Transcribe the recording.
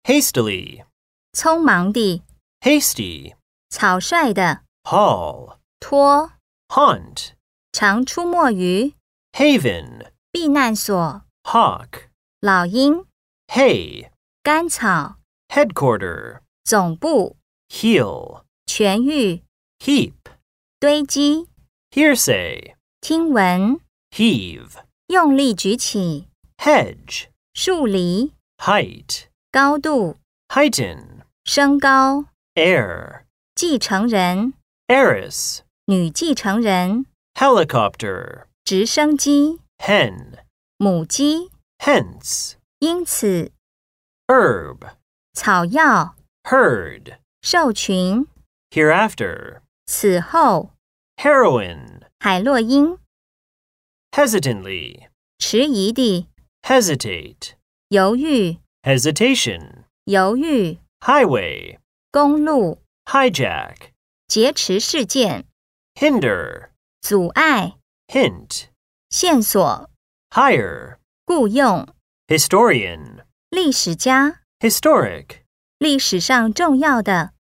hastily, 匆忙地， hasty, 草率的， haul, 拖， haunt, 常出没于， haven, 避难所， hawk, 老鹰， hay, 甘草， headquarter, 总部， heel, 痊愈， heap, 堆积， hearsay, 听闻， heave, 用力举起， hedge, 树篱， height, 高度， heighten, 升高， heir, 继承人， heiress, 女继承人， helicopter, 直升机， hen, 母鸡， hence, 因此， herb, 草药， herd, 兽群， hereafter, 此后， heroine, 海洛因， hesitantly, 迟疑地， hesitate, 犹豫， hesitation, 犹豫， highway, 公路， hijack, 劫持事件， hinder, 阻碍， hint, 线索， hire, 雇用， historian, 历史家， historic. 历史上重要的。